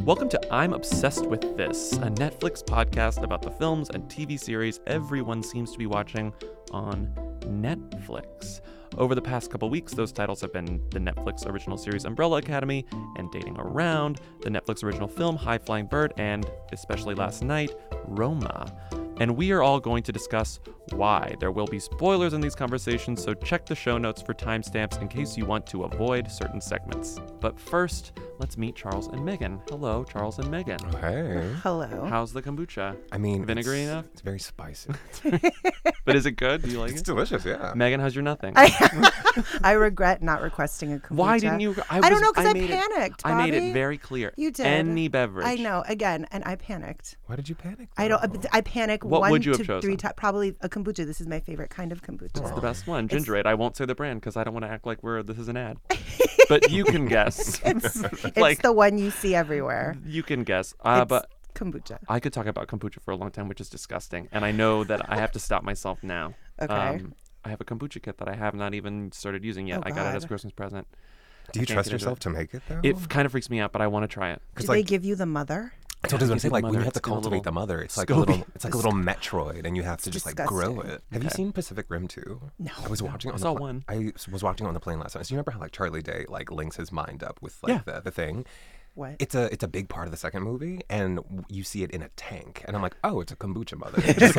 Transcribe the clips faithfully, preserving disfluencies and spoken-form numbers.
Welcome to I'm Obsessed with This, a Netflix podcast about the films and T V series everyone seems to be watching on Netflix. Over the past couple weeks, those titles have been the Netflix original series Umbrella Academy and Dating Around, the Netflix original film High Flying Bird, and, especially last night, Roma. And we are all going to discuss why. There will be spoilers in these conversations, so check the show notes for timestamps in case you want to avoid certain segments. But first, let's meet Charles and Megan. Hello, Charles and Megan. Oh, hey. Hello. How's the kombucha? I mean, vinegary it's, enough? It's very spicy. But is it good? Do you like It's it? delicious, yeah. Megan, how's your nothing? I, I regret not requesting a kombucha. Why didn't you? I, don't was- know, because I, made it- panicked, I made it Bobby. very clear. You did. Any beverage. I know, again, and I panicked. Why did you panic? I don't. though? I panic What one would you have to chosen? three times. Probably a kombucha. This is my favorite kind of kombucha. It's the best one, It's- ginger ale. I won't say the brand because I don't want to act like we're this is an ad. But you can guess. It's, it's Like- the one you see everywhere. You can guess. Uh, It's but kombucha. I could talk about kombucha for a long time, which is disgusting. And I know that I have to stop myself now. Okay. Um, I have a kombucha kit that I have not even started using yet. Oh, I got it as a God. Christmas present. Do you I can't trust get into yourself it. to make it, though? It f- kind of freaks me out, but I want to try it. Do like, they give you the mother? that's what I was Yeah, going to say. give Like, the when you mother, have to it's got a cultivate little the mother, it's like Scoby. a little, it's like a little Metroid, and you have to just like grow disgusting. it. Have you Okay. seen Pacific Rim two? No. I was watching it I on saw the pla- one. I was watching it on the plane last night. So you remember how like Charlie Day like links his mind up with like Yeah. the, the thing? What? It's a it's a big part of the second movie, and w- you see it in a tank, and I'm like, oh, it's a kombucha mother. Just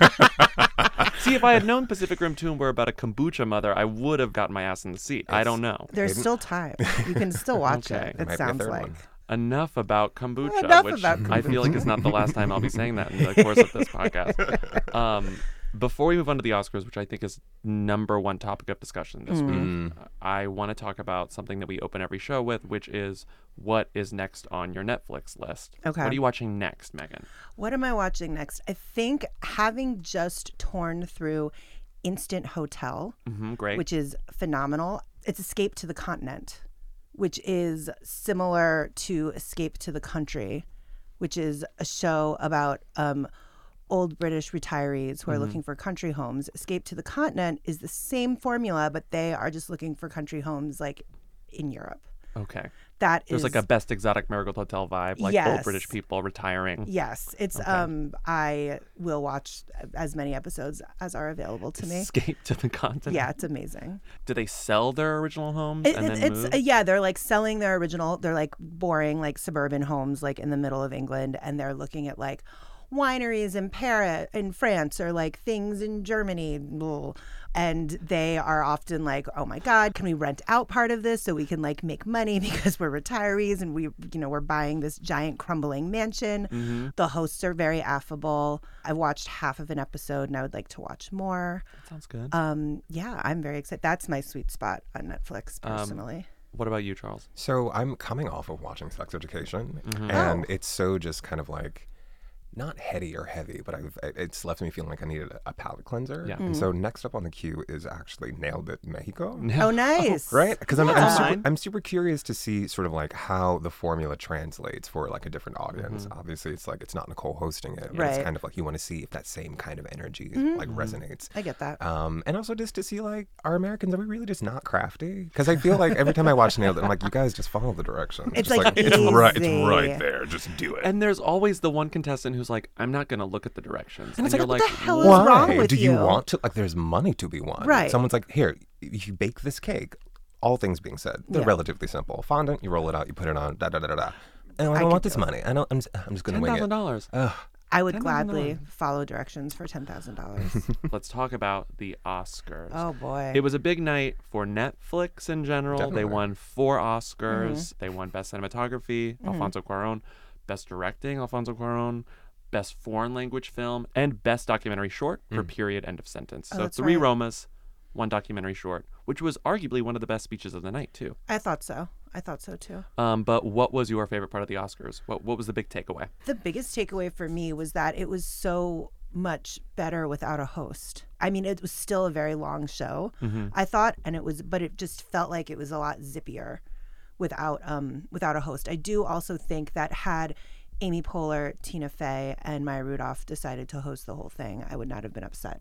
like- See, if I had known Pacific Rim two were about a kombucha mother, I would have gotten my ass in the seat. I don't know. There's Maybe- still time. You can still watch Okay. it. There It might be a sounds third like. one. Enough about kombucha, Enough which about I feel like is not the last time I'll be saying that in the course of this podcast. Um, before we move on to the Oscars, which I think is number one topic of discussion this Mm. week, I want to talk about something that we open every show with, which is what is next on your Netflix list. Okay. What are you watching next, Megan? What am I watching next? I think having just torn through Instant Hotel, Mm-hmm, great. which is phenomenal. It's Escape to the Continent, which is similar to Escape to the Country, which is a show about um, old British retirees who are Mm-hmm. looking for country homes. Escape to the Continent is the same formula, but they are just looking for country homes like in Europe. Okay. That There's is like a Best Exotic Marigold Hotel vibe, like old Yes. British people retiring. Yes, it's um I will watch as many episodes as are available to me. Escape to the continent. Yeah, it's amazing. Do they sell their original homes It, and it- then it's move? uh, yeah, they're like selling their original. They're like boring, like suburban homes, like in the middle of England, and they're looking at like wineries in Paris, in France, or like things in Germany. Blah. And they are often like, "Oh my God, can we rent out part of this so we can like make money because we're retirees and we, you know, we're buying this giant crumbling mansion." Mm-hmm. The hosts are very affable. I watched half of an episode, and I would like to watch more. That sounds good. Um, yeah, I'm very excited. That's my sweet spot on Netflix, Um, personally. What about you, Charles? So I'm coming off of watching Sex Education, Mm-hmm. and Oh. it's so just kind of like not heady or heavy, but I've it- it's left me feeling like I needed a, a palate cleanser. Yeah. And so next up on the queue is actually Nailed It Mexico. Oh, nice. Right, because I'm, Yeah. I'm, super, Fine. I'm super curious to see sort of like how the formula translates for like a different audience. Mm-hmm. Obviously, it's like it's not Nicole hosting it, but Right. it's kind of like you want to see if that same kind of energy Mm-hmm. like resonates. I get that. Um, and also just to see like, are Americans, are we really just not crafty? Because I feel like every time I watch Nailed It, I'm like, you guys just follow the directions. It's Just like it's right, easy. it's right there. Just do it. And there's always the one contestant who's like, I'm not going to look at the directions. And it's you're like, what the hell is Why? wrong with do you, you? want to? Like, there's money to be won. Right. Someone's like, here, if you bake this cake, all things being said, they're Yeah. relatively simple. Fondant, you roll it out, you put it on, da da da da da. And I I don't want could this do it. money. I don't. I'm just, I'm just gonna ten wing thousand it. dollars. Ugh. I would ten thousand dollars. gladly follow directions for ten thousand dollars. Let's talk about the Oscars. Oh, boy. It was a big night for Netflix in general. Definitely. They won four Oscars. Mm-hmm. They won Best Cinematography, Alfonso Cuarón, Best Directing, Alfonso Cuarón, Best Foreign Language Film, and Best Documentary Short for Period End of Sentence. Oh, so that's three right. Romas, one documentary short, which was arguably one of the best speeches of the night too. I thought so. I thought so, too. Um, but what was your favorite part of the Oscars? What What was the big takeaway? The biggest takeaway for me was that it was so much better without a host. I mean, it was still a very long show, I thought, and it was, but it just felt like it was a lot zippier without um without a host. I do also think that had Amy Poehler, Tina Fey, and Maya Rudolph decided to host the whole thing, I would not have been upset.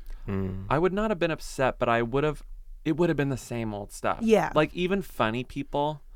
I would not have been upset, but I would have. It would have been the same old stuff. Yeah. Like even funny people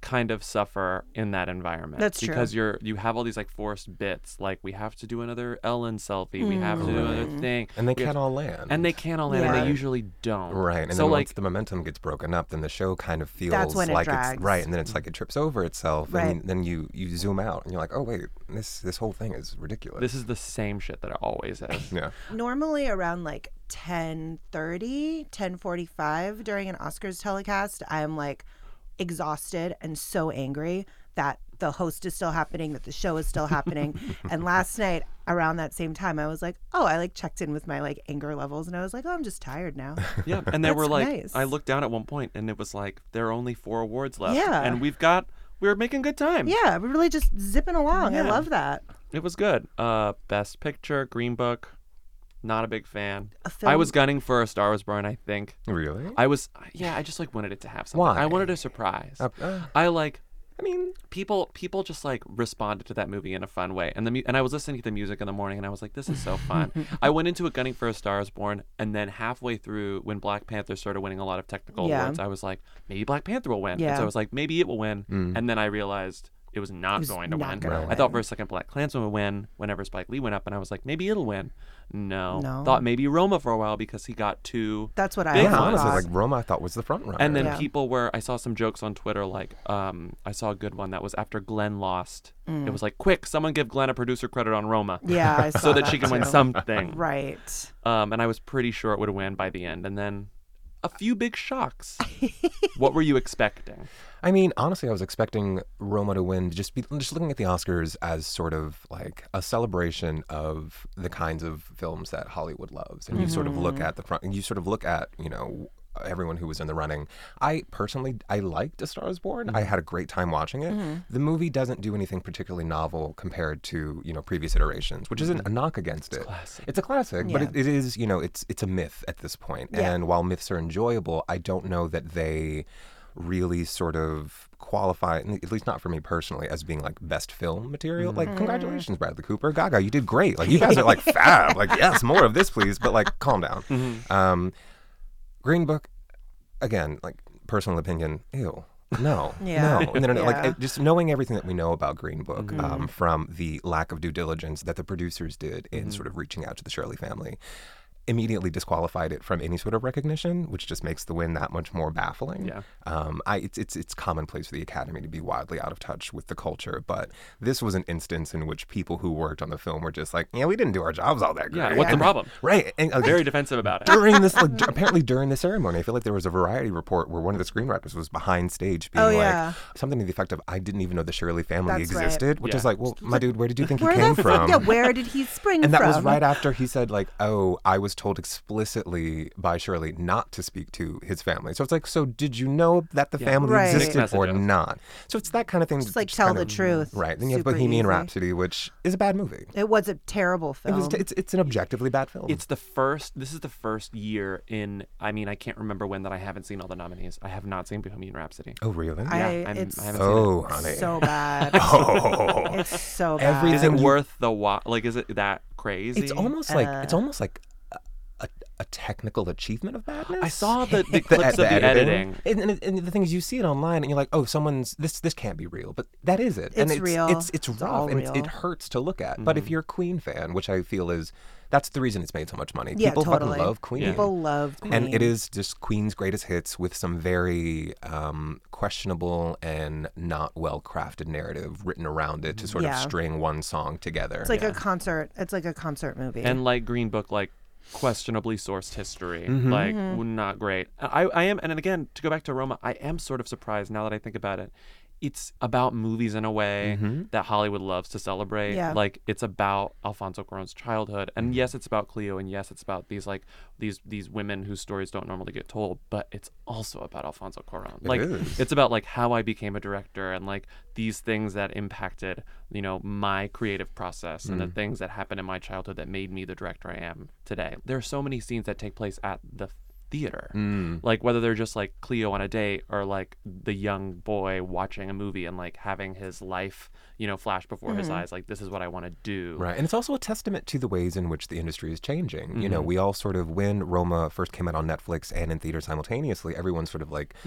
kind of suffer in that environment. That's true. Because you're you have all these like forced bits, like we have to do another Ellen selfie, we have to do another thing, And they We have- can't all land. and they can't all land, Yeah. and they usually don't. Right, and so then like once the momentum gets broken up, then the show kind of feels That's when it like drags. it's right, and then it's like it trips over itself, Right. and then you you zoom out, and you're like, oh wait, this this whole thing is ridiculous. this is the same shit that it always is. yeah. Normally around like ten thirty, ten forty-five during an Oscars telecast, I'm like exhausted and so angry that the host is still happening, that the show is still happening. And last night around that same time, I was like, oh, I like checked in with my like anger levels, and I was like, oh, I'm just tired now. Yeah, and they were That's like, nice. I looked down at one point, and it was like there are only four awards left, Yeah. and we've got we're making good time. Yeah, we're really just zipping along. I Yeah. love that. It was good. Uh, Best Picture, Green Book. Not a big fan. A film- I was gunning for A Star Was Born, I think. Really? I was, yeah, I just like wanted it to have something. Why? I wanted a surprise. Uh, uh, I like, I mean, people people just like responded to that movie in a fun way. And the mu- and I was listening to the music in the morning, and I was like, this is so fun. I went into it gunning for A Star Is Born, and then halfway through, when Black Panther started winning a lot of technical Yeah. awards, I was like, maybe Black Panther will win. And Yeah. so I was like, maybe it will win. Mm. And then I realized it was not was going to not win. gonna I thought win. for a second Black Klansman would win whenever Spike Lee went up, and I was like, maybe it'll win. No. No. Thought maybe Roma for a while because he got two. That's what I Big yeah, also ones. honestly, thought. like Roma, I thought was the front runner. And then Yeah. people were, I saw some jokes on Twitter, like, um, I saw a good one that was after Glenn lost. It was like, quick, someone give Glenn a producer credit on Roma. yeah, I saw So that she can win too. something. Right. Um, and I was pretty sure it would win by the end. And then a few big shocks. What were you expecting? I mean, honestly, I was expecting Roma to win. Just be, just looking at the Oscars as sort of like a celebration of the kinds of films that Hollywood loves, and you sort of look at the front, and you sort of look at you know everyone who was in the running. I personally, I liked A Star Is Born. I had a great time watching it. The movie doesn't do anything particularly novel compared to you know previous iterations, which isn't a knock against it. classic. It's a classic, but Yeah. it, it is you know it's it's a myth at this point. Yeah. And while myths are enjoyable, I don't know that they really sort of qualify, at least not for me personally, as being like best film material. Mm-hmm. Like, congratulations, Bradley Cooper, Gaga, you did great. Like, you guys are like fab. Like, yes, more of this, please. But like, calm down. Mm-hmm. Um, Green Book, again, like personal opinion, ew. No, Yeah. no, no, no, no. Like Yeah. it, just knowing everything that we know about Green Book, Mm-hmm. um, from the lack of due diligence that the producers did Mm-hmm. in sort of reaching out to the Shirley family, immediately disqualified it from any sort of recognition, which just makes the win that much more baffling. Yeah. Um, I, it's, it's, it's commonplace for the Academy to be wildly out of touch with the culture, but this was an instance in which people who worked on the film were just like, yeah, we didn't do our jobs all that great. Yeah, what's the And- problem? Right. And, uh, Very defensive about it. during this, like, d- apparently during the ceremony, I feel like there was a Variety report where one of the screenwriters was behind stage being Oh, like yeah. something to the effect of, I didn't even know the Shirley family That's right. existed, which Yeah. is like, well, my dude, where did you think Where he came the from? fuck? Yeah, where did he spring And that from? was right after he said, like, oh, I was told explicitly by Shirley not to speak to his family. So it's like, so did you know that the Yeah. family Right. existed Mixed or messages. not? So it's that kind of thing. Just that like just tell kind the of- truth. Right. Then you have Super Bohemian easy. Rhapsody, which is a bad movie. It was a terrible It film. was, it's, it's an objectively bad film. It's the first, this is the first year in, I mean, I can't remember when that I haven't seen all the nominees. I have not seen Bohemian Rhapsody. oh, really? I- Yeah, I'm- it's I haven't oh, seen it. honey. so bad. oh. It's so bad. Everything Is it you- worth the wa- Like, is it that crazy? It's almost like Uh, it's almost like a, a, a technical achievement of badness. I saw the, the the, clips the of the editing. And, and, and the thing is, you see it online, and you're like, "Oh, someone's this. This can't be real," but that is it. and It's it's real. It's it's, It's rough, all and it's, it real. hurts to look at. But if you're a Queen fan, which I feel is that's the reason it's made so much money. Yeah, People totally. fucking love Queen. People love Queen. And it is just Queen's greatest hits with some very um, questionable and not well crafted narrative written around it to sort Yeah. of string one song together. It's like Yeah. a concert. It's like a concert movie. And like Green Book, like questionably sourced history, Mhm. like Mm-hmm. not great. I, I am, and again, to go back to Roma, I am sort of surprised now that I think about it. It's about movies in a way Mhm. that Hollywood loves to celebrate. Yeah. Like it's about Alfonso Cuarón's childhood, and yes, it's about Cleo, and yes, it's about these like these these women whose stories don't normally get told. But it's also about Alfonso Cuarón. It Like is. it's about like how I became a director and like these things that impacted you know my creative process and the things that happened in my childhood that made me the director I am today. There are so many scenes that take place at the theater, Mm. like whether they're just like Cleo on a date or like the young boy watching a movie and like having his life you know flash before his eyes, like this is what I want to do. Right. And it's also a testament to the ways in which the industry is changing. You know, Mm-hmm. we all sort of, when Roma first came out on Netflix and in theater simultaneously, everyone sort of like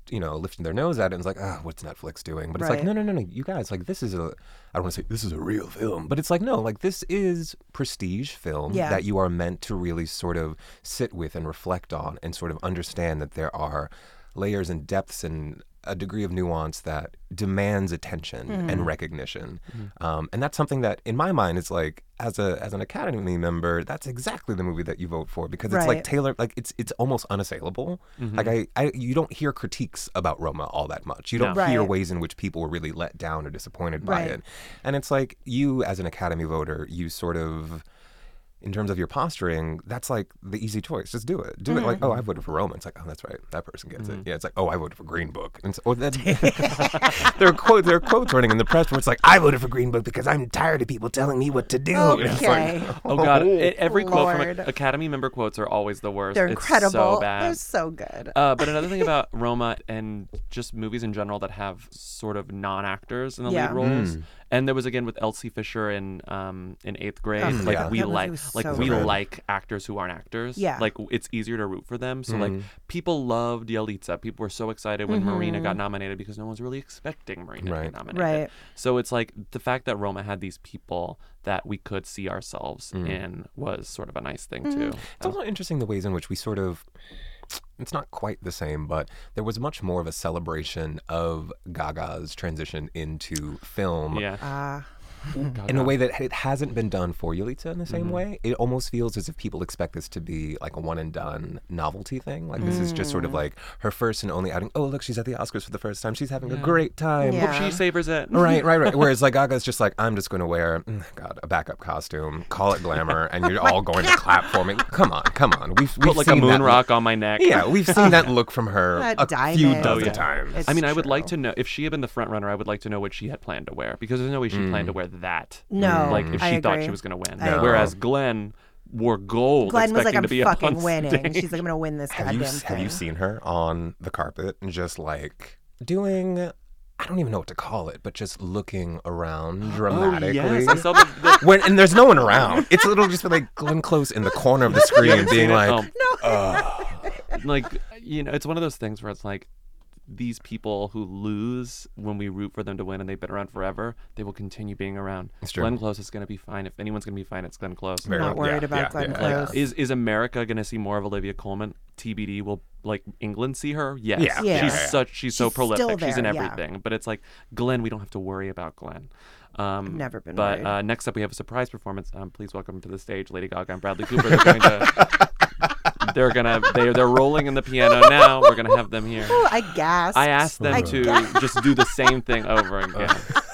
you know, lifting their nose at it and it's like, ah, what's Netflix doing? But it's like, Right. no, no, no, no, you guys, like, this is a, I don't want to say this is a real film, but it's like, no, like, this is prestige film Yeah. that you are meant to really sort of sit with and reflect on and sort of understand that there are layers and depths and a degree of nuance that demands attention Mm-hmm. and recognition. Um, and that's something that, in my mind, is like, as a as an Academy member, that's exactly the movie that you vote for because it's like Right. tailored, like it's it's almost unassailable. Like I, I, you don't hear critiques about Roma all that much. You don't No. hear Right. ways in which people were really let down or disappointed by Right. it. And it's like you, as an Academy voter, you sort of, in terms of your posturing, that's like the easy choice. Just do it. Do Mm-hmm. it. Like, oh, I voted for Roma. It's like, oh, that's right. That person gets it. Yeah, it's like, oh, I voted for Green Book. And so, or that, there are quotes. There are quotes running in the press where it's like, I voted for Green Book because I'm tired of people telling me what to do. And it's like, Okay. Oh God! It, every quote from Lord. a, Academy member quotes are always the worst. They're It's incredible. so bad. They're so good. Uh, but another thing about Roma and just movies in general that have sort of non-actors in the Yeah. lead roles, and there was again with Elsie Fisher in um in eighth grade. Oh, like yeah. we That movie like was like so we good. like actors who aren't actors. Yeah. like it's easier to root for them. So like people loved Yalitza. People were so excited when Marina got nominated because no one's really expecting Marina to Right. get nominated. Right. So it's like the fact that Roma had these people that we could see ourselves in was sort of a nice thing too. it's also interesting the ways in which we sort of, it's not quite the same, but there was much more of a celebration of Gaga's transition into film. Yeah. Ah. God, In a God. way that it hasn't been done for Yalitza in the same way. It almost feels as if people expect this to be like a one and done novelty thing. Like this is just sort of like her first and only outing. Oh, look, she's at the Oscars for the first time. She's having a great time. Yeah. Hope she savors it. Right, right, right. Whereas like Gaga's just like, I'm just going to wear, mm, God, a backup costume, call it glamour, and you're all going to clap for me. Come on, come on. We've, we've Put like a seen moon that rock on my neck. Look. Yeah, we've seen that look from her That a few diamond. dozen Oh, yeah. times. It's I mean, I would like true. to know if she had been the front runner. I would like to know what she had planned to wear because there's no way she planned to wear that. No, like if I she thought agree. she was going to win. I Whereas agree. Glenn wore gold, Glenn was like, expecting I'm to be fucking up on winning. stage. She's like, I'm going to win this Have goddamn you thing. have you seen her on the carpet and just like doing? I don't even know what to call it, but just looking around dramatically. Oh, yes. I saw the, the When and there's no one around. It's literally just like Glenn Close in the corner of the screen being seen it? like, Oh. like you know, it's one of those things where it's like these people who lose when we root for them to win and they've been around forever, they will continue being around. It's true. Glenn Close is going to be fine. If anyone's going to be fine, it's Glenn Close. Very Not well, worried yeah, about yeah, Glenn yeah, Close. Is is America going to see more of Olivia Colman? T B D. Will like England see her? Yes. Yeah. Yeah. She's Yeah. such. She's, so She's still prolific. She's in there, yeah. everything. But it's like Glenn. We don't have to worry about Glenn. Um, Never been But worried. uh, next up, we have a surprise performance. Um, please welcome to the stage Lady Gaga and Bradley Cooper. They're going to. They're gonna. They're they're rolling in the piano now. We're gonna have them here. Oh, I gasped. I asked them I to gasped. just do the same thing over again.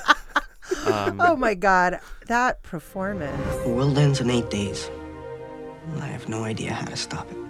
Um, Oh my God, that performance. The world ends in eight days. I have no idea how to stop it.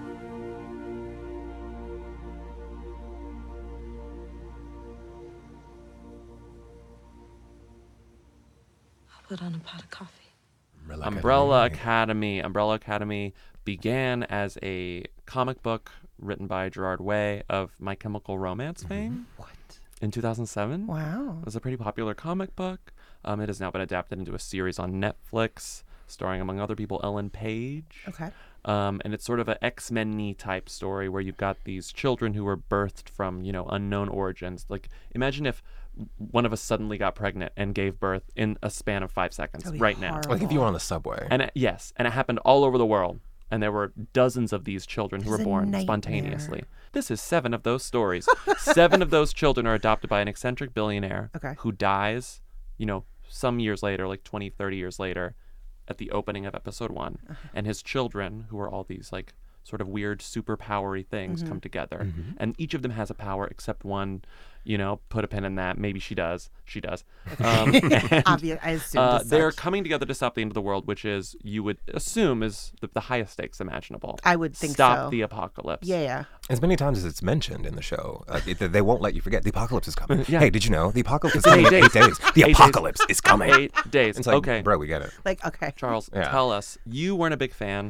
I'll put on a pot of coffee. Umbrella Academy. Umbrella Academy began as a comic book written by Gerard Way of My Chemical Romance fame. What? In two thousand seven. Wow. It was a pretty popular comic book. Um, it has now been adapted into a series on Netflix, starring, among other people, Ellen Page. Okay. Um, and it's sort of an X-Men-y type story where you've got these children who were birthed from, you know, unknown origins. Like, imagine if one of us suddenly got pregnant and gave birth in a span of five seconds That'd be right now. horrible. like if you were on the subway. And it, yes, and it happened all over the world. And there were dozens of these children who This were is a born nightmare. spontaneously. This is seven of those stories. Seven of those children are adopted by an eccentric billionaire Okay. who dies, you know, some years later, like twenty, thirty years later, at the opening of episode one. Uh-huh. And his children, who are all these like sort of weird superpowery things, Mm-hmm. come together. And each of them has a power except one, you know, put a pin in that. Maybe she does. She does. Um, and, Obvious. I assumed uh, as they're such. coming together to stop the end of the world, which is, you would assume, is the, the highest stakes imaginable. I would think Stop so. the apocalypse. Yeah, yeah. As many times as it's mentioned in the show, uh, it, they won't let you forget the apocalypse is coming. Yeah. Hey, did you know the apocalypse is Eight coming in days. eight days? The Eight days. apocalypse is coming. Eight days. It's like, okay. bro, we get it. Like, okay. Charles, Yeah. tell us. You weren't a big fan.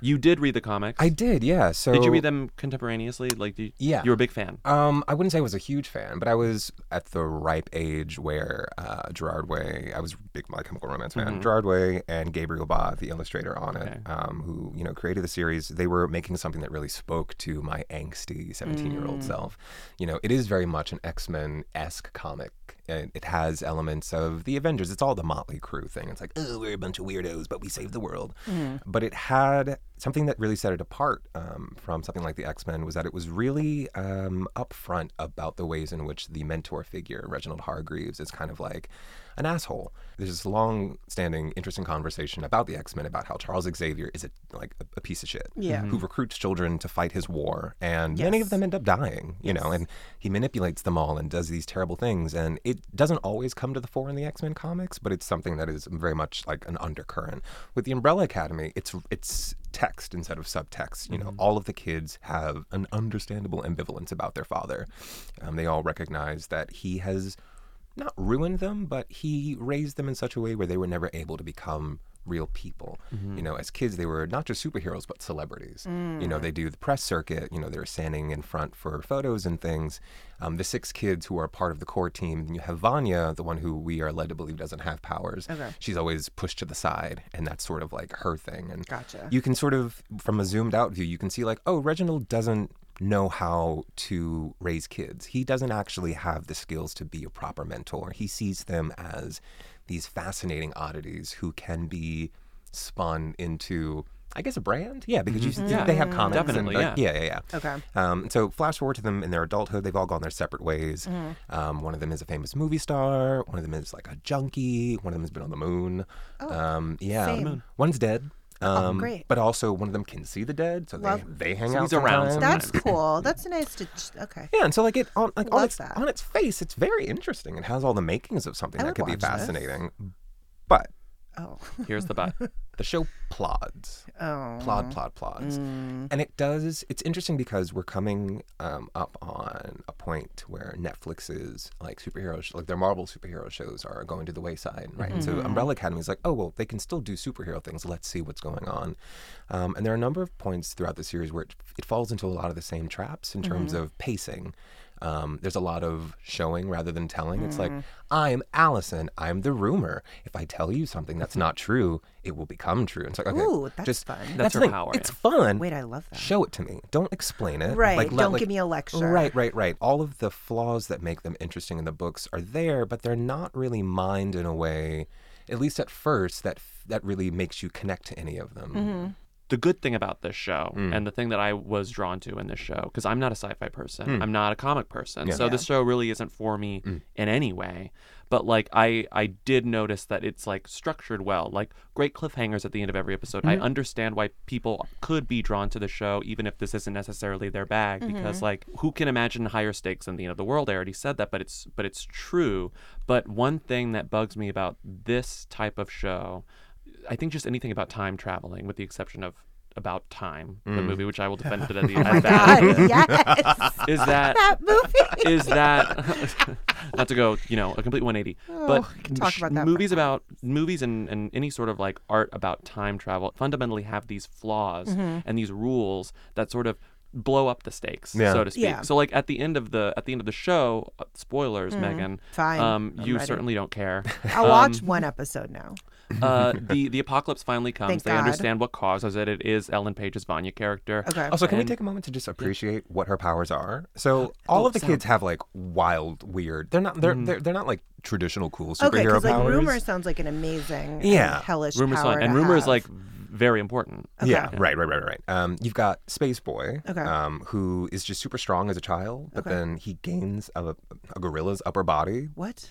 You did read the comics. I did, yeah. So Did you read them contemporaneously? Like, did, Yeah. You were a big fan. Um, I wouldn't say I was a huge fan, but I was at the ripe age where uh, Gerard Way, I was a big My Chemical Romance fan. Mm-hmm. Gerard Way and Gabriel Ba, the illustrator on it, Okay. um, who you know created the series, they were making something that really spoke to my angsty seventeen-year-old Mm. self. You know, it is very much an X-Men-esque comic. It, it has elements of the Avengers. It's all the Motley Crue thing. It's like, oh, we're a bunch of weirdos, but we saved the world. But it had something that really set it apart um, from something like the X-Men was that it was really um, upfront about the ways in which the mentor figure, Reginald Hargreaves, is kind of like an asshole. There's this long-standing, interesting conversation about the X-Men, about how Charles Xavier is a, like a, a piece of shit Yeah. who recruits children to fight his war, and many of Yes. them end up dying, you know, and he manipulates them all and does these terrible things, and it doesn't always come to the fore in the X-Men comics, but it's something that is very much like an undercurrent. With the Umbrella Academy, it's it's text instead of subtext. You know, Mm-hmm. all of the kids have an understandable ambivalence about their father. Um, they all recognize that he has not ruined them, but he raised them in such a way where they were never able to become real people. Mm-hmm. You know, as kids, they were not just superheroes, but celebrities. You know, they do the press circuit. You know, they're standing in front for photos and things. Um, the six kids who are part of the core team, you have Vanya, the one who we are led to believe doesn't have powers. Okay. She's always pushed to the side, and that's sort of like her thing. And Gotcha. you can sort of, from a zoomed out view, you can see like, oh, Reginald doesn't know how to raise kids. He doesn't actually have the skills to be a proper mentor. He sees them as these fascinating oddities who can be spun into, I guess, a brand. Yeah, because you see Yeah, they have comics. definitely, and, like, yeah. yeah, yeah, yeah. Okay. Um, and so flash forward to them in their adulthood, they've all gone their separate ways. Um, one of them is a famous movie star. One of them is like a junkie. One of them has been on the moon. um, yeah, same. Moon. One's dead. Um, great. But also one of them can see the dead, so Love- they, they hang So out he's around sometimes. That's cool. That's nice to. Okay. Yeah, and so like it on like on Love its that. on its face, it's very interesting. It has all the makings of something I that would could be watch this. fascinating. But Oh. Here's the but. the show plods. Oh. Plod, plod, plods. Mm. And it does, it's interesting because we're coming um, up on a point where Netflix's like superhero, sh- like their Marvel superhero shows are going to the wayside, right? And so Umbrella Academy is like, oh, well, they can still do superhero things. Let's see what's going on. Um, and there are a number of points throughout the series where it, it falls into a lot of the same traps in terms of pacing. Um, there's a lot of showing rather than telling. It's like, I'm Allison. I'm the rumor. If I tell you something that's not true, it will become true. It's like, okay, Ooh, that's just fun. That's the her thing. power, It's yeah. fun. Wait, I love that. Show it to me. Don't explain it. Right. Like, let- Don't like- give me a lecture. Right, right, right. All of the flaws that make them interesting in the books are there, but they're not really mined in a way, at least at first, that that really makes you connect to any of them. Mm-hmm. The good thing about this show, Mm. and the thing that I was drawn to in this show, because I'm not a sci-fi person, I'm not a comic person, Yeah. so this show really isn't for me in any way. But like I, I did notice that it's like structured well, like great cliffhangers at the end of every episode. I understand why people could be drawn to the show, even if this isn't necessarily their bag, because like who can imagine higher stakes than the end of the world? I already said that, but it's but it's true. But one thing that bugs me about this type of show, I think just anything about time traveling, with the exception of About Time, the movie, which I will defend to the Oh my as that, God. Yes. is that That movie. is that not to go, you know, a complete one eighty, but we can talk sh- about that movies for about movies and, and any sort of like art about time travel fundamentally have these flaws Mm-hmm. and these rules that sort of blow up the stakes, Yeah. so to speak. Yeah. So like at the end of the at the end of the show, uh, spoilers, Megan. Mm-hmm. Fine. Um, I'm you ready. certainly don't care. I'll Um, watch one episode now. uh, the the apocalypse finally comes. Thank they God. understand what causes it. It is Ellen Page's Vanya character. Okay. Also, can we And- take a moment to just appreciate what her powers are? So all Oh, of the so- kids have like wild, weird. They're not. They're they're, they're not like traditional cool Okay, superhero because like powers. rumor sounds like an amazing, and Yeah. hellish Rumor's power fine, and to rumor is have. like very important. Okay. Yeah, right, right, right, right. Um, you've got Space Boy, Okay. um, who is just super strong as a child, but Okay. then he gains a, a gorilla's upper body. What?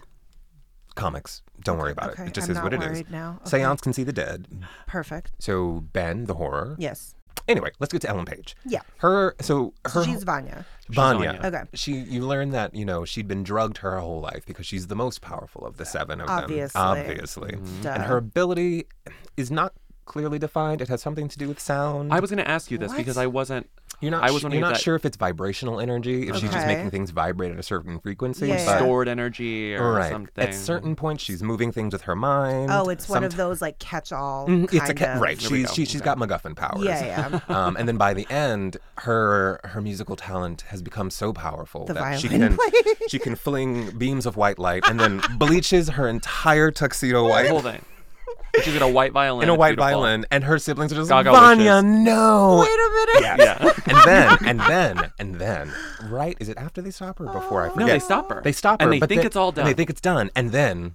Comics, don't worry about Okay, it. It just I'm is not what it is. worried now. Okay. Seance can see the dead. Perfect. So Ben, the horror. Yes. Anyway, let's get to Ellen Page. Yeah. Her, so her. So she's Vanya. Vanya. Vanya. Okay. She, you learn that you know she'd been drugged her whole life because she's the most powerful of the seven of Obviously. them. Obviously, Duh. and her ability is not clearly defined. It has something to do with sound. I was going to ask you this What? because I wasn't. You're not, I sh- was you're wondering if not that sure if it's vibrational energy, if she's just Okay. making things vibrate at a certain frequency. Yeah, but- stored energy or right. something. At certain points, she's moving things with her mind. Oh, it's one of Somet- those like catch-all Mhm, kind It's a ca- of. right. There we She's go. she, she's Okay. got MacGuffin powers. Yeah, yeah. Um, and then by the end, her her musical talent has become so powerful The that she violin can playing. she can fling beams of white light and then bleaches her entire tuxedo The white whole thing. She's got a white violin. in a It's white beautiful. violin, and her siblings are just Gaga like, Vanya, wishes. no. Wait a minute. Yeah. Yeah. and then and then and then right is it after they stop her or before I forget? No, they stop her. They stop her, And they but think then- it's all and done. they think it's done, and then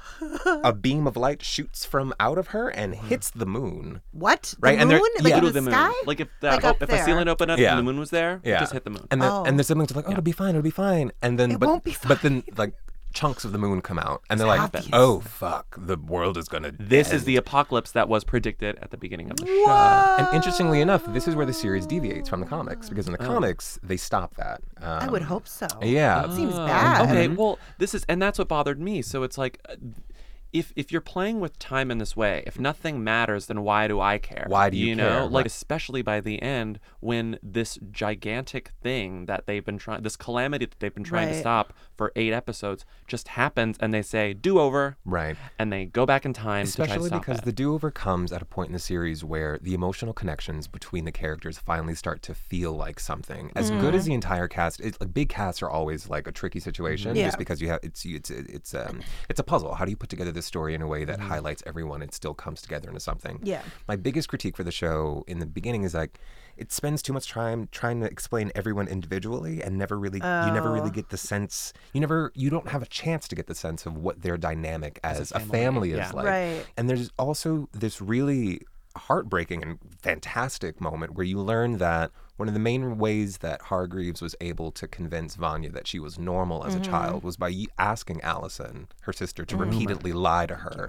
a beam of light shoots from out of her and hits the moon. What? The Right, and they're- moon? yeah. Like in Literally the, the moon. sky? Like if the, Like up if there. a ceiling opened up Yeah. and the moon was there, Yeah, it just hit the moon. And the Oh. and the siblings are like, oh, it'll be fine, it'll be fine, and then It but won't be but then like chunks of the moon come out, and they're like, happens. oh fuck, the world is gonna. This end. is the apocalypse that was predicted at the beginning of the show. And interestingly enough, this is where the series deviates from the comics, because in the comics they stop that. Um, I would hope so. Yeah. It seems Oh, bad. Okay, well, this is, and that's what bothered me. So it's like, uh, if if you're playing with time in this way, if nothing matters, then why do I care? Why do you know? care? Like, Right. especially by the end, when this gigantic thing that they've been trying, this calamity that they've been trying to Right. stop for eight episodes, just happens, and they say do over, Right. and they go back in time to try Especially to stop because it. the do-over comes at a point in the series where the emotional connections between the characters finally start to feel like something. As good as the entire cast is, like, big casts are always like a tricky situation, Yeah. just because you have it's it's it's um it's a puzzle. How do you put together this story in a way that highlights everyone and still comes together into something? Yeah. My biggest critique for the show in the beginning is like it spends too much time trying to explain everyone individually and never really you never really get the sense you never you don't have a chance to get the sense of what their dynamic as, a family, family, is yeah. like. Right. And there's also this really heartbreaking and fantastic moment where you learn that one of the main ways that Hargreaves was able to convince Vanya that she was normal as a child was by y- asking Allison, her sister, to repeatedly lie to her.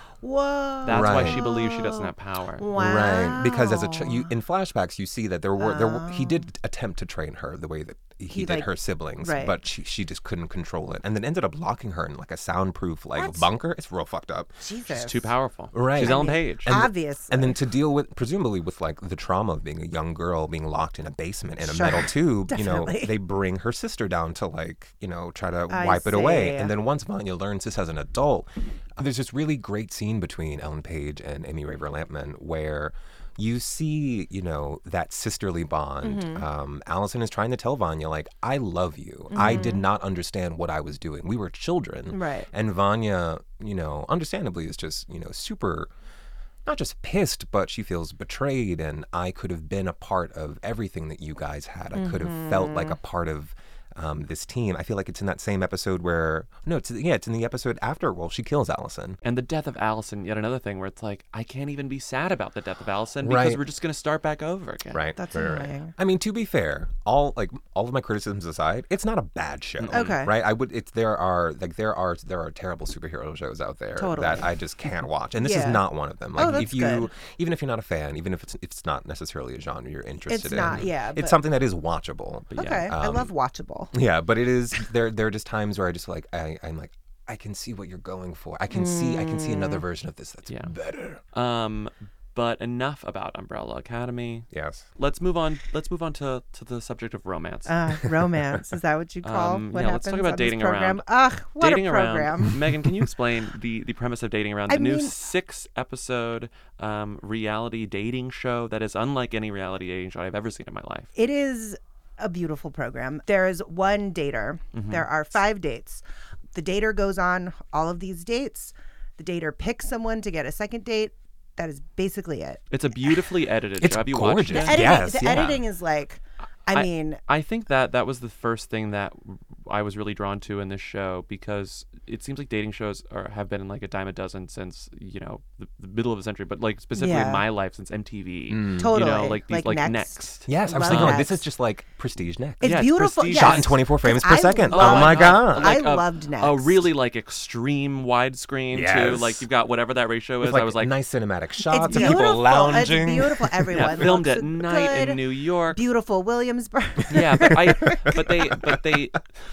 Whoa. That's why Right. she believes she doesn't have power. Wow. Right, because as a ch- you, in flashbacks you see that there were there were, he did attempt to train her the way that he, He, did like- her siblings, right. but she she just couldn't control it, and then ended up locking her in like a soundproof like What? bunker. It's real fucked up. Jesus. She's too powerful. Right. She's I Ellen mean, Page. And- Obviously. And then to deal with, presumably with like the trauma of being a young girl being locked in a basement in a Sure. metal tube, you know, Definitely. they bring her sister down to like, you know, try to I wipe it away. see. And then once Vanya learns this as an adult, there's this really great scene between Ellen Page and Amy Raver Lampman where you see, you know, that sisterly bond. Mm-hmm. Um, Allison is trying to tell Vanya, like, I love you. I did not understand what I was doing. We were children. Mm-hmm. Right. And Vanya, you know, understandably is just, you know, super not just pissed, but she feels betrayed. And I could have been a part of everything that you guys had. I could have felt like a part of um, this team. I feel like it's in that same episode where, no, it's yeah, it's in the episode after, well, she kills Allison. And the death of Allison, yet another thing where it's like, I can't even be sad about the death of Allison because Right. we're just going to start back over again. Right. That's right, right. annoying. I mean, to be fair, all like all of my criticisms aside, it's not a bad show. Okay. Right. I would. It's there are like there are there are terrible superhero shows out there Totally. that I just can't watch, and this Yeah. is not one of them. Oh, Like that's if you, good. even if you're not a fan, even if it's it's not necessarily a genre you're interested in, not, yeah, but- it's something that is watchable. But yeah. Okay. I um, love watchable. Yeah, but it is there. There are just times where I just like I, I'm like I can see what you're going for. I can see I can see another version of this that's Yeah. better. Um, but enough about Umbrella Academy. Yes. Let's move on. Let's move on to, to the subject of romance. Uh, romance. Is that what you call Um, what yeah, let's happens talk about on this dating program? around. Ugh, what dating a program. around. Megan, can you explain the, the premise of Dating Around? I The new mean- six episode um, reality dating show that is unlike any reality dating show I've ever seen in my life. It is a beautiful program. There is one dater. Mm-hmm. There are five dates. The dater goes on all of these dates. The dater picks someone to get a second date. That is basically it. It's a beautifully edited It's show. Have you gorgeous. watched The it? editing, Yes, the yeah. editing is like, I, I- mean, I think that that was the first thing that I was really drawn to in this show because it seems like dating shows are, have been like a dime a dozen since, you know, the, the middle of the century, but like specifically Yeah. in my life since M T V. totally. You know, like these like, Next. next. Yes, I was Love thinking like Next. this is just like Prestige Next. It's Yeah, it's beautiful. prestige. Yes. Shot in twenty-four frames per I second. love- Oh my god. I Like a- loved Next. A really like extreme widescreen too. Yes. Like you've got whatever that ratio is. With like, I was like, nice cinematic shots It's of beautiful. people lounging. It's beautiful. Everyone yeah, filmed looks at night good. in New York. Beautiful Williamsburg. Yeah, but I, but they, but they,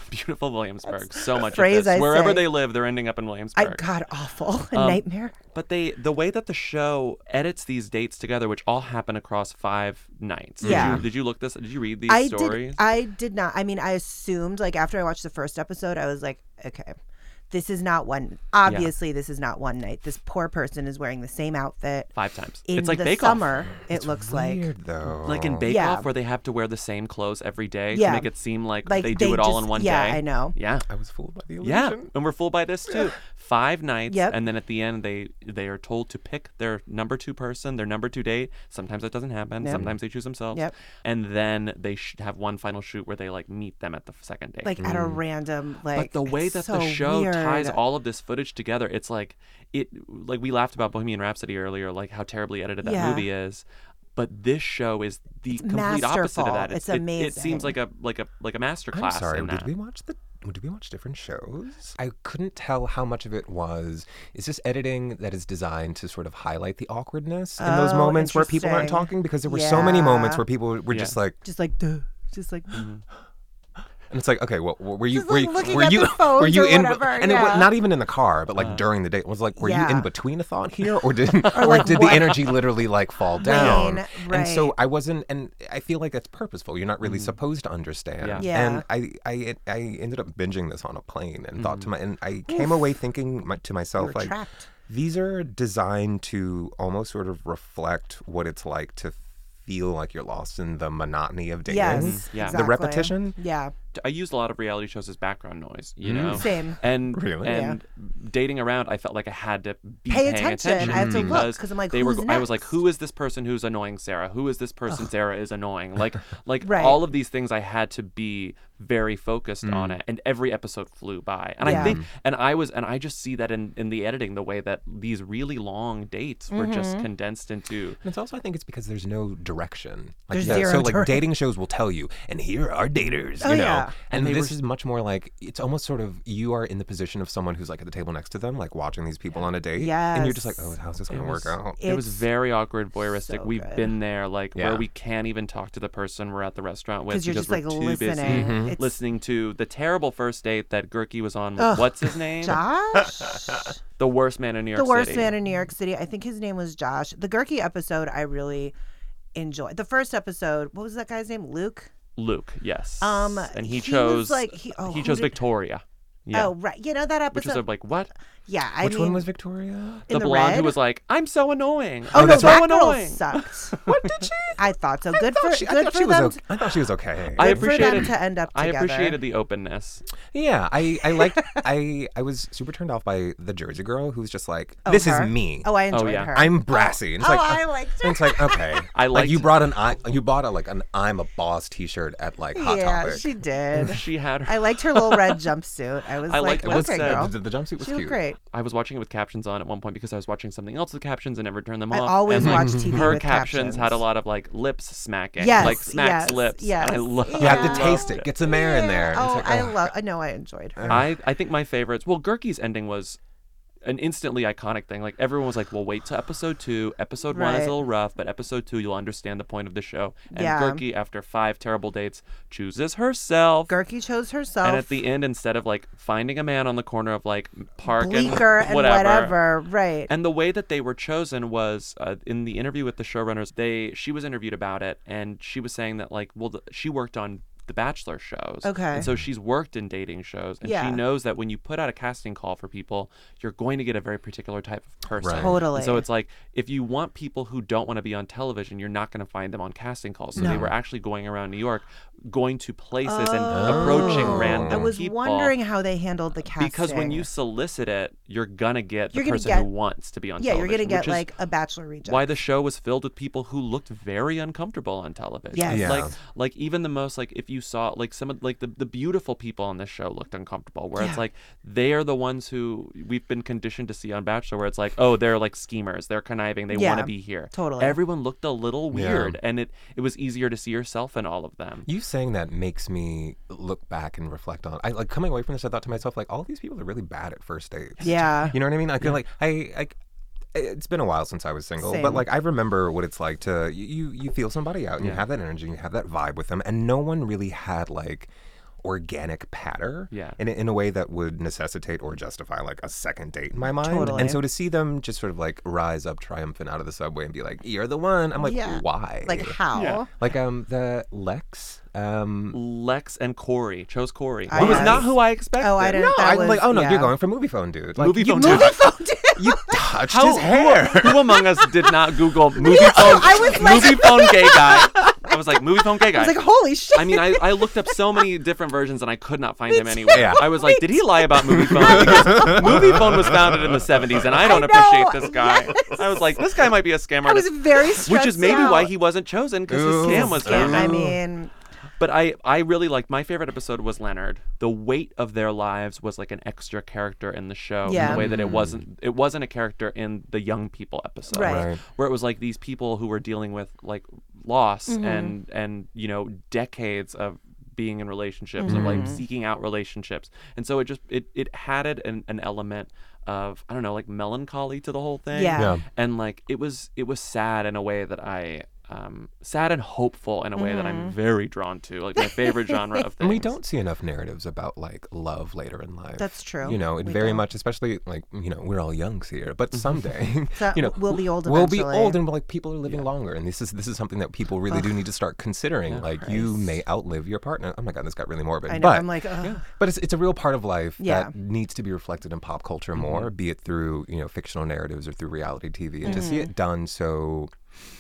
beautiful Williamsburg. So much phrase of this. I Wherever say. they live, they're ending up in I Williamsburg. God awful. A Um, nightmare. But they, the way that the show edits these dates together, which all happen across five nights. Yeah. Did you, did you look this? Did you read these I stories? did. I did not. I mean, I assumed like after I watched the first episode, I was like, okay, this is not one. Obviously, this is not one night. This poor person is wearing the same outfit Five times. in it's like the Bake Off. summer. It looks like Weird though. Like in Bake Yeah. Off, where they have to wear the same clothes every day Yeah. to make it seem like, like they do it all just- in one yeah, day. I know. Yeah. I was fooled by the illusion. Yeah, and we're fooled by this too. Five nights, Yep. and then at the end, they they are told to pick their number two person, their number two date. Sometimes that doesn't happen. Yep. Sometimes they choose themselves. Yep. And then they should have one final shoot where they like meet them at the second date. Like at a random like. but the way it's that so the show weird. ties all of this footage together, it's like it. Like we laughed about Bohemian Rhapsody earlier, like how terribly edited that Yeah. movie is. But this show is the It's complete opposite of masterful. that. It's it, It amazing. seems like a like a like a master I'm class sorry. in Did that. we watch the? Did we watch different shows? I couldn't tell how much of it was. Is this editing that is designed to sort of highlight the awkwardness in those Oh, moments where people aren't interesting. talking? Because there were so many moments Yeah. where people were Yeah. just like, Just like duh. Just like. and it's like, okay, well, were you Just, were like, you looking were at you the phones were you or in whatever, and it yeah. was not even in the car, but like Uh. during the date? Was like, were you Yeah. in between a thought here, or did or, like, did what- the energy literally like fall down? Wane, And so right. I wasn't, and I feel like that's purposeful. You're not really supposed to understand. Yeah. Yeah. And I, I I ended up binging this on a plane and thought to my and I came away thinking my, to myself You're like, trapped. these are designed to almost sort of reflect what it's like to feel like you're lost in the monotony of dating. Yes. Yeah. The Exactly. repetition? Yeah. I used a lot of reality shows as background noise, you Mm. know. Same. And Really? and dating around, I felt like I had to be Pay paying attention. attention I have to look, because 'cause I'm like, they were. who's I was like, next? who is this person who's annoying Sarah? Who is this person Sarah is annoying? Like like Right. all of these things, I had to be very focused Mm. on it, and every episode flew by. And Yeah. I think, and I was, and I just see that in in the editing, the way that these really long dates were just Mm-hmm. condensed into. And it's also, I think it's because there's no direction. Like, There's yeah, zero so like direc- dating shows will tell you, and here are daters, Oh, you know. yeah. And, And they this were- is much more like it's almost sort of you are in the position of someone who's like at the table next to them, like watching these people on a date, and you're just like, Yes. oh, how's this gonna was- work out? It was It's very awkward, voyeuristic. so We've good. been there, like Yeah. where we can't even talk to the person we're at the restaurant with Because you're because just like we're too listening. busy Mm-hmm. It's listening to the terrible first date that Gurky was on. with- Ugh. What's his name? Josh. The worst man in New York the worst City. man in New York City. I think his name was Josh. The Gurky episode I really enjoyed. The first episode, what was that guy's name? Luke? Luke, yes. Um, and he, he chose was like- he- oh, he who chose did- Victoria. Yeah. Oh, right. You know that Which was episode? a, like what? yeah, I Which mean, one was Victoria? in the the blonde red? who was like, "I'm so annoying. Oh, I'm no, so that girl annoying." sucked. What did she? I thought so. I Good thought for she, I good thought for she was them. okay. I thought she was okay. I Good for them appreciated to end up I together. appreciated the openness. Yeah, I I liked I I was super turned off by the Jersey girl who's just like, Oh, this her? is me. Oh, I enjoyed yeah. her. I'm brassy. And it's Oh, like, I uh, liked and it's like, okay. I like you liked- brought an I you bought a like an I'm a boss T-shirt at like Hot yeah, Topic. she did. She had her. I liked her little red jumpsuit. I was I like, liked what it okay, said. girl. The, the jumpsuit was She cute. looked great. I was watching it with captions on at one point because I was watching something else with captions and never turned them I off. always and, like, watch T V her with captions had a captions. lot of like lips smacking, Yes, like smacks yes, lips. yes. I love. You have Yeah. to taste it. Get some air in there. Oh, It's like, I ugh. love. I know I enjoyed her. I I think my favorites. Well, Gurky's ending was an instantly iconic thing. Like everyone was like, "Well, wait till episode two. Episode one is Right. a little rough, but episode two you'll understand the point of the show." And Yeah. Gurky, after five terrible dates, chooses herself. Gurky chose herself. And at the end, instead of like finding a man on the corner of like Park Bleecker and and whatever, whatever, right? and the way that they were chosen was uh, in the interview with the showrunners. They she was interviewed about it, and she was saying that like, well, the, she worked on the Bachelor shows. Okay. And so she's worked in dating shows, and Yeah. she knows that when you put out a casting call for people, you're going to get a very particular type of person. Right. Totally. And so it's like if you want people who don't want to be on television, you're not going to find them on casting calls. So they No. were actually going around New York, going to places and Oh. approaching random I was people. wondering how they handled the casting. Because when you solicit it, you're gonna get the You're gonna person get- who wants to be on yeah, you're television. gonna get which is like a Bachelor reject. why the show was filled with people who looked very uncomfortable on television. Yes. Yeah. Like like even the most like if you saw like some of like the, the beautiful people on this show looked uncomfortable. Where Yeah. it's like they are the ones who we've been conditioned to see on Bachelor where it's like, oh, they're like schemers, they're conniving, they Yeah, want to be here. totally. Everyone looked a little Yeah. weird and it, it was easier to see yourself in all of them. You saying that makes me look back and reflect on. I like coming away from this. I thought to myself, like, all these people are really bad at first dates. Yeah. You know what I mean? I feel like I, I, it's been a while since I was single, Same. but like I remember what it's like to you. You feel somebody out, and you Yeah. have that energy, and you have that vibe with them, and no one really had like organic patter Yeah. in, a- in a way that would necessitate or justify like a second date in my mind. Totally. And so to see them just sort of like rise up triumphant out of the subway and be like, you're the one. I'm like, Yeah. why? Like how? Yeah. Like um the Lex. Um Lex and Corey chose Corey. I Who was guess. not who I expected. Oh, I didn't. no, that I'm was, like, oh no, yeah. you're going for movie phone dude. Like, Movie you, phone Movie dude. phone dude. you touched How, his hair. Who, who among us did not Google movie Yeah, phone? I was like- movie phone gay guy. I was like movie phone gay guy. I was like, holy shit. I mean, I, I looked up so many different versions and I could not find him anywhere. Yeah. I was like, did he lie about movie phone? Because movie phone was founded in the seventies and I don't I appreciate know, this guy. yes. I was like, this guy might be a scam I was artist. very stressed Which is maybe out. why he wasn't chosen because his Ooh. scam was Yeah, found. I mean, But I, I really liked, my favorite episode was Leonard. The weight of their lives was like an extra character in the show. In Yeah. the way that it wasn't, it wasn't a character in the young people episode. Right. Right. Where it was like these people who were dealing with like loss Mm-hmm. and, and, you know, decades of being in relationships, of like Mm-hmm. seeking out relationships. And so it just, it, it added an, an element of, I don't know, like melancholy to the whole thing. Yeah. Yeah. And like, it was, it was sad in a way that I, um, sad and hopeful in a way that Mm-hmm. I'm very drawn to, like my favorite genre of things. And we don't see enough narratives about like love later in life. That's true. You know, it We very don't. much, especially like, you know, we're all young here, but someday, So you know, we'll be old We'll be eventually. old and like people are living longer. And this is this is something that people really do need to start considering. Yeah. like you may outlive your partner. Oh my God, this got really morbid. I know. But, I'm like, ugh. but it's, it's a real part of life Yeah. that needs to be reflected in pop culture more, be it through, you know, fictional narratives or through reality T V. And to Mm-hmm. see it done so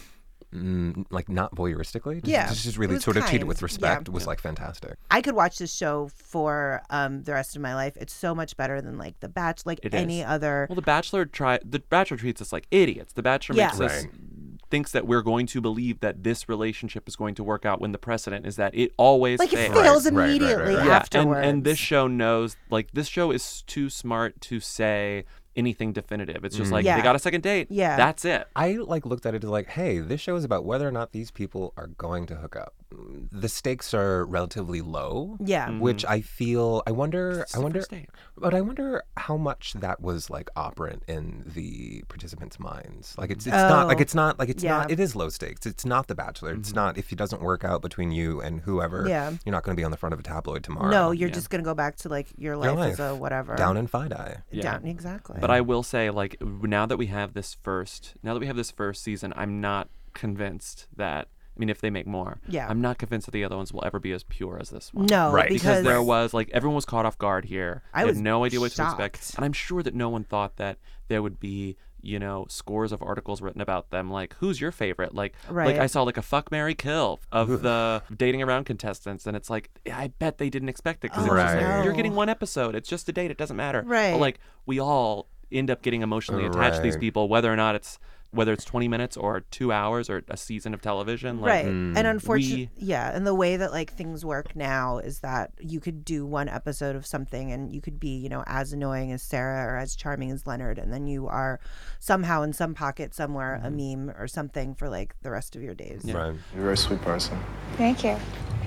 Mm, like not voyeuristically, just, Yeah, just, just it really was sort of treat it kind, with respect yeah. was like fantastic. I could watch this show for um, the rest of my life. It's so much better than like The Batch, like It any is. other. Well, the Bachelor try the Bachelor treats us like idiots. The Bachelor Yeah. makes us Right. thinks that we're going to believe that this relationship is going to work out when the precedent is that it always Like it fails. fails Right, right, right, immediately right. Yeah, and, afterwards. and this show knows, like, this show is too smart to say anything definitive. It's just like, Yeah. they got a second date. Yeah. That's it. I like looked at it as like, hey, this show is about whether or not these people are going to hook up. The stakes are relatively low. Yeah. Which I feel I wonder It's I the wonder first date. but I wonder how much that was like operant in the participants' minds. Like it's it's not like Oh, it's not like it's yeah. not it is low stakes. It's not The Bachelor. It's not if it doesn't work out between you and whoever, Yeah. you're not gonna be on the front of a tabloid tomorrow. No, you're Yeah. just gonna go back to like your life, Your life. as a whatever. Down in Fide. Yeah. Down, exactly. But I will say, like, now that we have this first, now that we have this first season, I'm not convinced that, I mean, if they make more, Yeah. I'm not convinced that the other ones will ever be as pure as this one. no, Right. because, Because there was, like, everyone was caught off guard here. I They was had no idea what to shocked. expect. And I'm sure that no one thought that there would be, you know, scores of articles written about them. Like, who's your favorite? Like, like Right. I saw, like, a fuck, marry, kill of the dating around contestants. And it's like, I bet they didn't expect it. Because it was just Right. like, you're no. getting one episode. It's just a date. It doesn't matter. Right. But, like, we all end up getting emotionally attached to these Right. people, whether or not it's whether it's twenty minutes or two hours or a season of television. Like, right. and unfortunately, we- yeah, and the way that like things work now is that you could do one episode of something and you could be, you know, as annoying as Sarah or as charming as Leonard, and then you are somehow in some pocket somewhere a meme or something for like the rest of your days. Yeah. Right. You're a very sweet person. Thank you.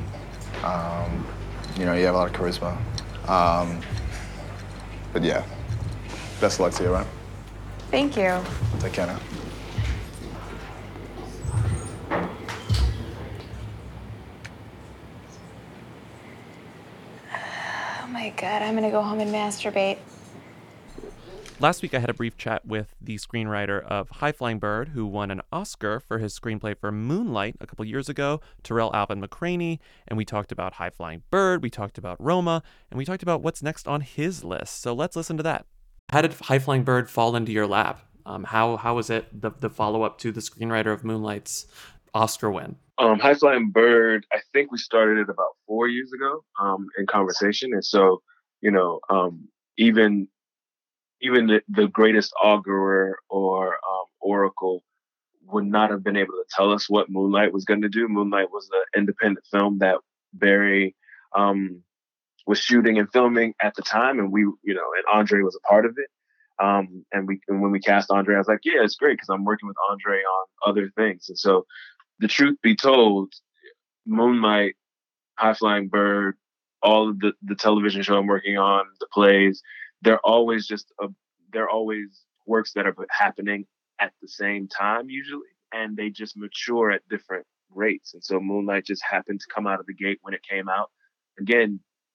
Um, you know, you have a lot of charisma. Um, but yeah, best of luck to you, right? Thank you. Take care now. Oh my god, I'm gonna go home and masturbate. Last week, I had a brief chat with the screenwriter of High Flying Bird, who won an Oscar for his screenplay for Moonlight a couple years ago, Terrell Alvin McCraney, and we talked about High Flying Bird, we talked about Roma, and we talked about what's next on his list. So let's listen to that. How did High Flying Bird fall into your lap? Um, how how was it the the follow up to the screenwriter of Moonlight's Oscar win? Um, High Flying Bird, I think we started it about four years ago um, in conversation. And so, you know, um, even even the, the greatest augurer or um, oracle would not have been able to tell us what Moonlight was going to do. Moonlight was an independent film that Barry um, was shooting and filming at the time. And we, you know, and Andre was a part of it. Um, and we, and when we cast Andre, I was like, yeah, it's great because I'm working with Andre on other things. And so, the truth be told, Moonlight, High Flying Bird, all of the, the television show I'm working on, the plays, they're always just, a, they're always works that are happening at the same time usually, and they just mature at different rates. And so Moonlight just happened to come out of the gate when it came out. Again,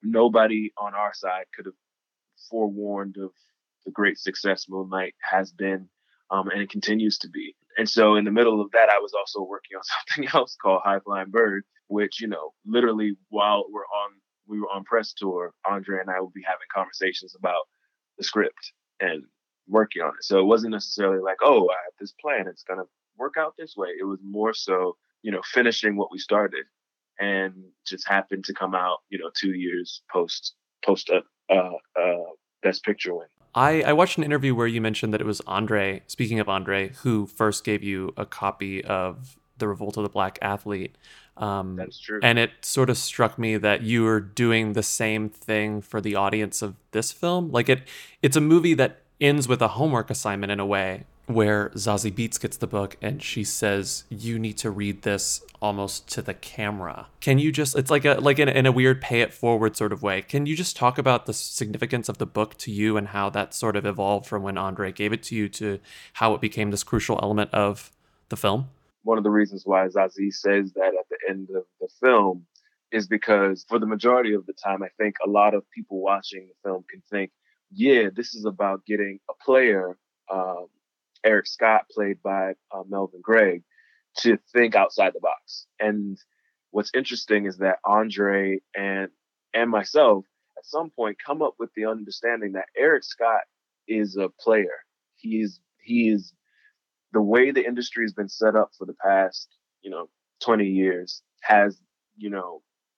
nobody on our side could have forewarned of the great success Moonlight has been, um, and it continues to be. And so in the middle of that, I was also working on something else called High Flying Bird, which, you know, literally while we're on, we were on press tour, Andre and I would be having conversations about the script and working on it. So it wasn't necessarily like, oh, I have this plan, it's going to work out this way. It was more so, you know, finishing what we started, and just happened to come out, you know, two years post, post a, uh, uh, Best Picture win. I, I watched an interview where you mentioned that it was Andre, speaking of Andre, who first gave you a copy of The Revolt of the Black Athlete. Um, That's true. And it sort of struck me that you were doing the same thing for the audience of this film. Like it, it's a movie that ends with a homework assignment in a way, where Zazie Beetz gets the book and she says, you need to read this almost to the camera. Can you just, it's like a like in, in a weird pay it forward sort of way. Can you just talk about the significance of the book to you and how that sort of evolved from when Andre gave it to you to how it became this crucial element of the film? One of the reasons why Zazie says that at the end of the film is because for the majority of the time, I think a lot of people watching the film can think, yeah, this is about getting a player, um, Eric Scott, played by uh, Melvin Gregg, to think outside the box. And what's interesting is that Andre and and myself at some point come up with the understanding that Eric Scott is a player. He is he is the way the industry has been set up for the past, you know, twenty years has, you know,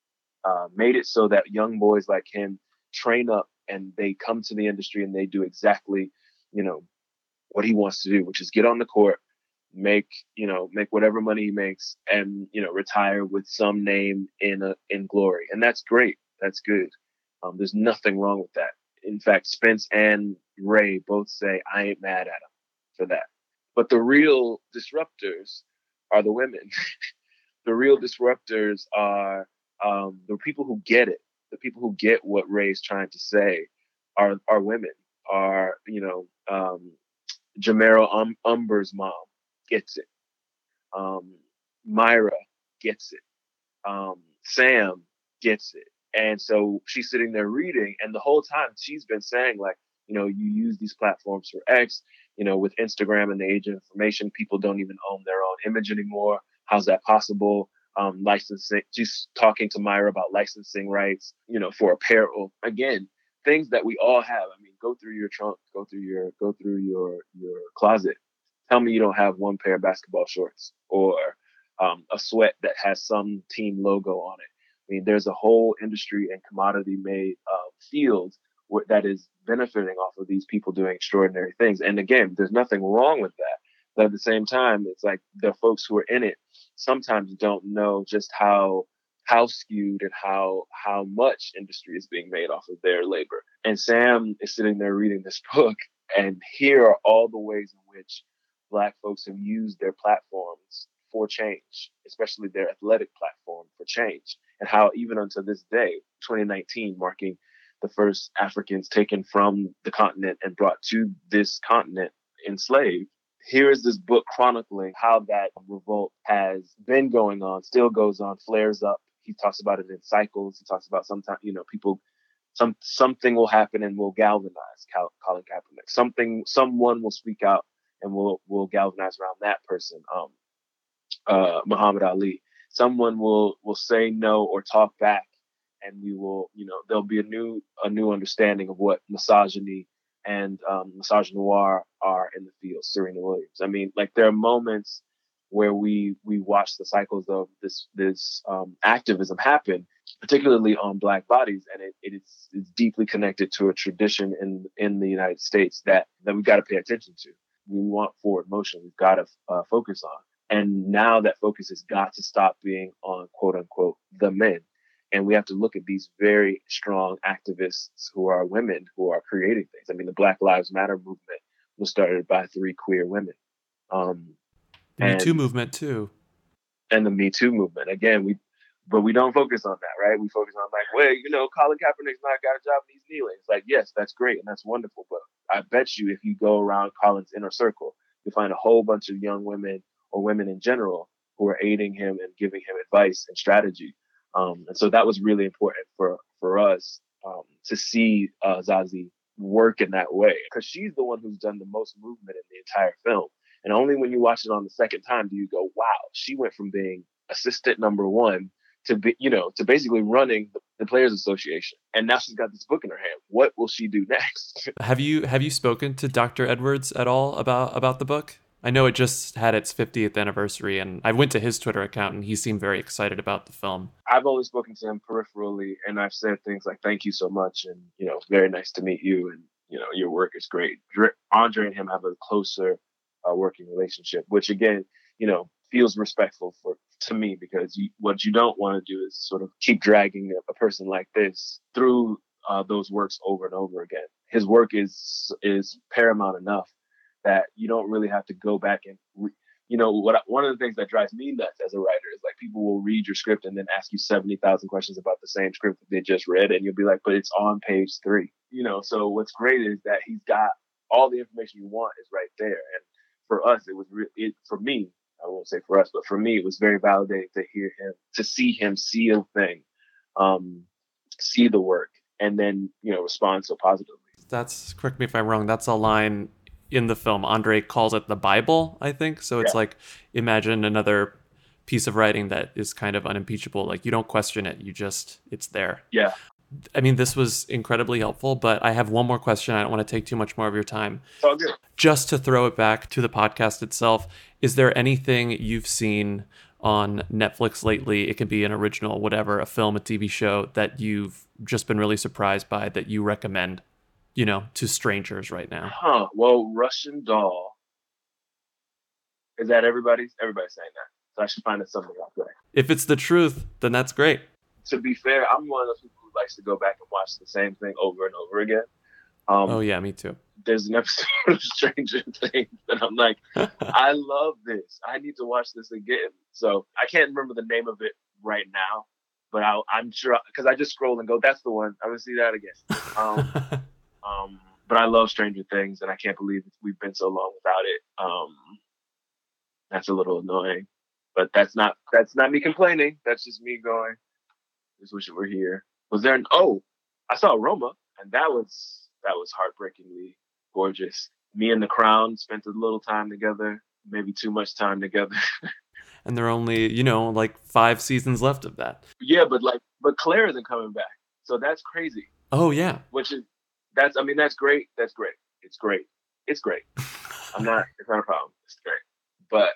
uh, made it so that young boys like him train up and they come to the industry and they do exactly, you know, what he wants to do, which is get on the court, make, you know, make whatever money he makes and, you know, retire with some name in a, in glory. And that's great. That's good. Um, there's nothing wrong with that. In fact, Spence and Ray both say, I ain't mad at him for that. But the real disruptors are the women. The real disruptors are um, the people who get it. The people who get what Ray's trying to say are, are women, are, you know, um, Jamero um, Umber's mom gets it. Um, Myra gets it. Um, Sam gets it. And so she's sitting there reading, and the whole time she's been saying, like, you know, you use these platforms for X, you know, with Instagram and the age of information, people don't even own their own image anymore. How's that possible? Um, licensing, she's talking to Myra about licensing rights, you know, for apparel. Again, things that we all have. I mean, go through your trunk, go through your, go through your, your closet. Tell me you don't have one pair of basketball shorts or um, a sweat that has some team logo on it. I mean, there's a whole industry and commodity made uh, field where, that is benefiting off of these people doing extraordinary things. And again, there's nothing wrong with that. But at the same time, it's like the folks who are in it sometimes don't know just how how skewed and how how much industry is being made off of their labor. And Sam is sitting there reading this book, and here are all the ways in which Black folks have used their platforms for change, especially their athletic platform for change, and how even until this day, twenty nineteen, marking the first Africans taken from the continent and brought to this continent enslaved. Here is this book chronicling how that revolt has been going on, still goes on, flares up. He talks about it in cycles. He talks about sometimes, you know, people, some something will happen and will galvanize Cal, Colin Kaepernick. Something, someone will speak out and will will galvanize around that person. Um, uh, Muhammad Ali. Someone will will say no or talk back, and we will, you know, there'll be a new a new understanding of what misogyny and um, misogynoir are in the field. Serena Williams. I mean, like there are moments where we we watch the cycles of this this um, activism happen, particularly on Black bodies, and it, it is it's deeply connected to a tradition in in the United States that that we've got to pay attention to. We want forward motion. We've got to uh, focus on. And now that focus has got to stop being on quote unquote the men. And we have to look at these very strong activists who are women who are creating things. I mean, the Black Lives Matter movement was started by three queer women. Um, the Me Too movement too. And the Me Too movement. Again, we, but we don't focus on that, right? We focus on like, well, you know, Colin Kaepernick's not got a job in these kneelings. Like, yes, that's great. And that's wonderful. But I bet you if you go around Colin's inner circle, you'll find a whole bunch of young women or women in general who are aiding him and giving him advice and strategy. Um, and so that was really important for, for us um, to see uh, Zazie work in that way, because she's the one who's done the most movement in the entire film. And only when you watch it on the second time do you go, wow, she went from being assistant number one to be, you know, to basically running the, the Players Association. And now she's got this book in her hand. What will she do next? Have you have you spoken to Doctor Edwards at all about, about the book? I know it just had its fiftieth anniversary, and I went to his Twitter account, and he seemed very excited about the film. I've only spoken to him peripherally, and I've said things like, thank you so much, and, you know, very nice to meet you, and, you know, your work is great. Andre and him have a closer uh, working relationship, which, again, you know, feels respectful for to me, because you, what you don't want to do is sort of keep dragging a, a person like this through uh, those works over and over again. His work is is paramount enough that you don't really have to go back and, re- you know, what one of the things that drives me nuts as a writer is like people will read your script and then ask you seventy thousand questions about the same script that they just read. And you'll be like, but it's on page three, you know? So what's great is that he's got all the information you want is right there. And for us, it was re- it, for me, I won't say for us, but for me, it was very validating to hear him, to see him see a thing, um, see the work, and then, you know, respond so positively. That's, correct me if I'm wrong, that's a line in the film. Andre calls it the Bible, I think. So it's yeah. like, imagine another piece of writing that is kind of unimpeachable. Like, you don't question it. You just, it's there. Yeah. I mean, this was incredibly helpful, but I have one more question. I don't want to take too much more of your time. It's all good. Just to throw it back to the podcast itself, is there anything you've seen on Netflix lately? It can be an original, whatever, a film, a T V show that you've just been really surprised by that you recommend, you know, to strangers right now? Huh. Well, Russian Doll. Is that everybody's? Everybody's saying that. So I should find it something out there. If it's the truth, then that's great. To be fair, I'm one of those people who likes to go back and watch the same thing over and over again. Um, oh, yeah, me too. There's an episode of Stranger Things that I'm like, I love this. I need to watch this again. So I can't remember the name of it right now, but I'll, I'm sure, because I just scroll and go, that's the one. I'm going to see that again. Um, um, but I love Stranger Things, and I can't believe we've been so long without it. Um, that's a little annoying, but that's not that's not me complaining. That's just me going, just wish it were here. Was there an, oh, I saw Roma, and that was that was heartbreakingly gorgeous. Me and The Crown spent a little time together, maybe too much time together. And there are only, you know, like five seasons left of that. Yeah, but like, but Claire isn't coming back, so that's crazy. Oh yeah, which is that's I mean that's great. That's great. It's great. It's great. I'm not. It's not a problem. It's great. But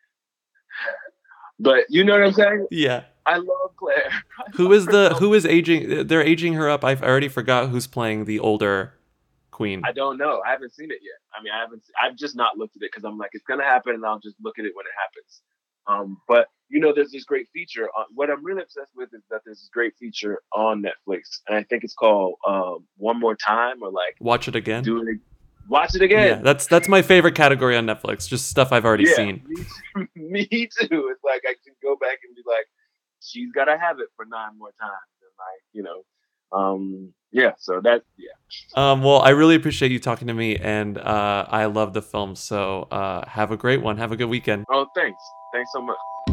but you know what I'm saying? Yeah. I love Claire. I who love is the so who is aging? They're aging her up. I've already forgot who's playing the older queen. I don't know. I haven't seen it yet. I mean, I haven't. I've just not looked at it because I'm like, it's gonna happen, and I'll just look at it when it happens. Um, but you know, there's this great feature. On, what I'm really obsessed with is that there's this great feature on Netflix, and I think it's called um, One More Time, or like Watch It Again. Do it. Watch it again. Yeah, that's that's my favorite category on Netflix. Just stuff I've already yeah, seen. Me too. me too. It's like I can go back and be like, she's gotta have it for nine more times, and like, you know, um, yeah. So that, yeah. Um, well, I really appreciate you talking to me, and uh, I love the film. So uh, have a great one. Have a good weekend. Oh, thanks. Thanks so much.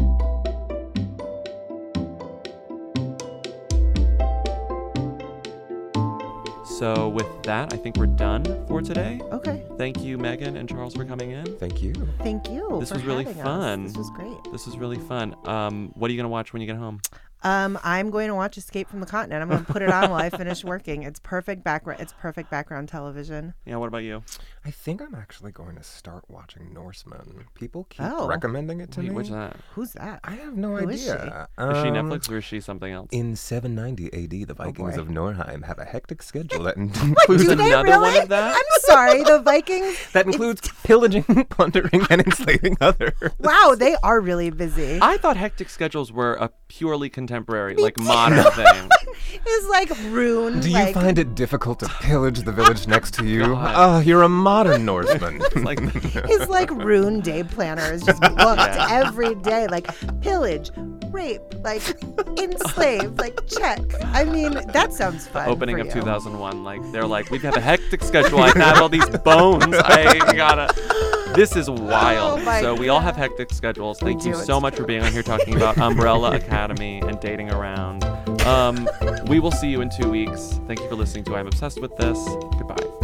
So with that, I think we're done for today. Okay. Thank you, Megan and Charles, for coming in. Thank you. Thank you. This for was really having fun. us. This was great. This was really fun. Um, what are you gonna watch when you get home? Um, I'm going to watch Escape from the Continent. I'm going to put it on while I finish working. It's perfect background. It's perfect background television. Yeah. What about you? I think I'm actually going to start watching Norseman. People keep Oh. recommending it to Wait, me. what's that? Who's that? I have no Who is idea. Is she Um, Netflix or is she something else? In seven ninety A D, the Vikings boy. of Norheim have a hectic schedule that What, includes do they another really? one of that? I'm sorry, the Vikings. that includes pillaging, plundering, and enslaving others. Wow, they are really busy. I thought hectic schedules were a purely contemporary, like modern thing. It's like Rune. Do you like, find it difficult to pillage the village next to you? God. Oh, you're a modern Norseman. It's like his like Rune day planner is just booked Yeah. every day, like pillage, rape, like enslaved, like check. I mean, that sounds fun. opening for of you. two thousand one. Like they're like, we have a hectic schedule. I have all these bones. I gotta. This is wild. Oh my so we all have God. hectic schedules. Thank do, you it's so much for being on here talking about Umbrella Academy and dating around. Um, we will see you in two weeks. Thank you for listening to I'm Obsessed with This. Goodbye.